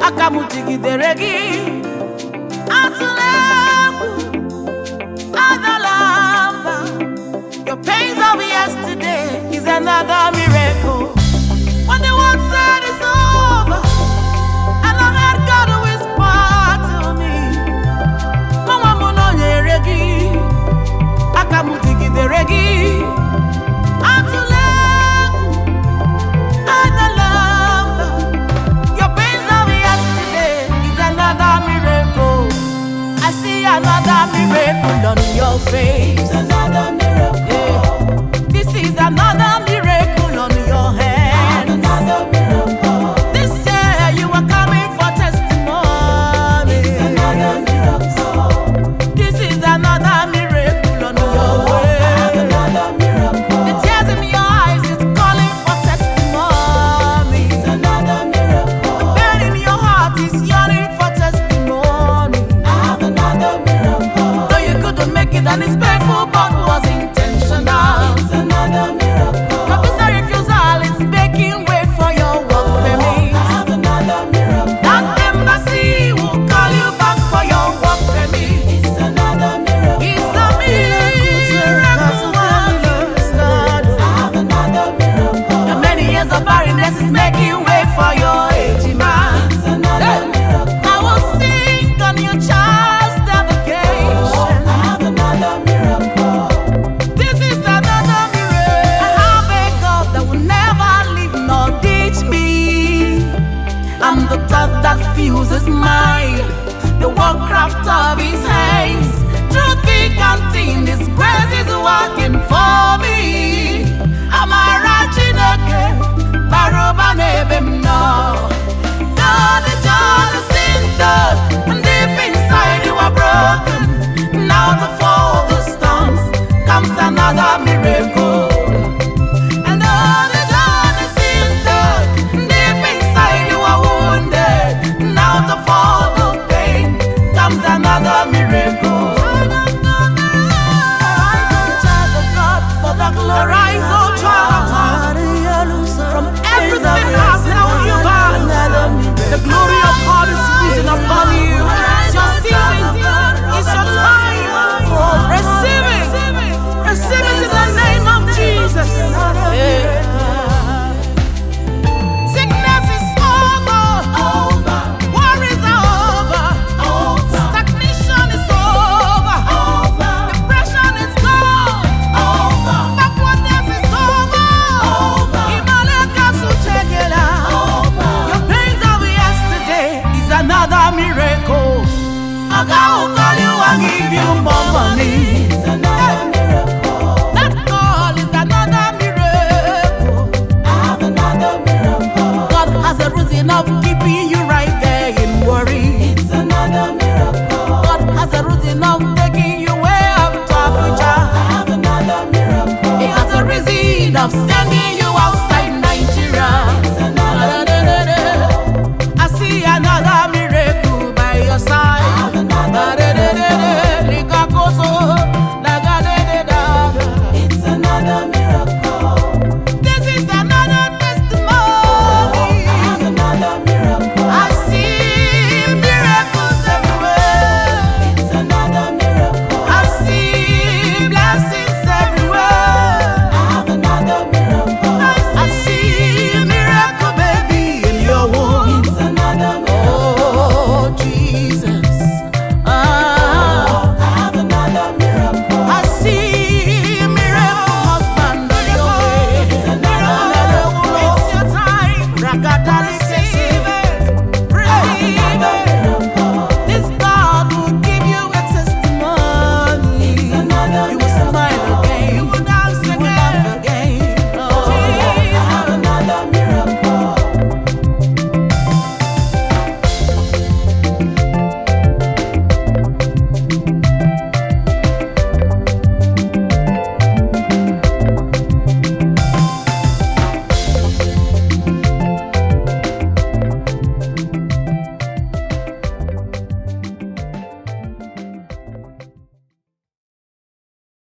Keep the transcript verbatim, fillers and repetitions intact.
akamutigidere gị atụla egwu adala mba. Your pains of yesterday is another miracle. When the world said it's over, and I heard God whisper to me, Mama muno nyere gị akamutigidere gị atụla egwu adala mba. Your pains of yesterday is another miracle. I see another miracle on your face. Another miracle. This is another miracle on your head. Another miracle. This year you are coming for testimony. It's another miracle. This is another miracle on your way. Another miracle. The tears in your eyes is calling for testimony. It's another miracle. The pain in your heart is yearning for testimony. I have another miracle. Though you couldn't make it and it's painful, but was intentional. It's another miracle. Your visa refusal is making way for your work permit. I have another miracle. That embassy will call you back for your work permit. It's another miracle. It's a miracle. I have another miracle. The many years of barrenness is making way for your age man. It's another miracle. I will sing on your child's dedication. I have another miracle. This is another miracle. I have a God that will never leave nor ditch me. I'm the touch that fuels his mind, the workcraft of his hands. Through thick and thin, his grace is working for me. I'm a ratchet again, Baroba Nebem now. God is all the sin done, and deep inside you are broken. Now to fall the storms comes another miracle. And all the done is sin done, deep inside you are wounded. Now to fall the pain comes another miracle. Child of God, for the glory. Arise, O child of God, from everything happening on you, God. The glory of God is risen upon you. It's your season. It's your time. Receive it. Receive it in the name of Jesus. Yeah. Sickness is over. Over. Worries are over. Over. Stagnation is over. Over. Depression is gone. Over. Backwardness is over. Over. Imaleka Suchekela. Over. Your pains of yesterday is another miracle. Oga will call you and give you more money. It's another miracle. That call is another miracle. I have another miracle. God has a reason of keeping you right there in worry. It's another miracle. God has a reason of taking you way up to Abuja. I have another miracle. He has a reason of sending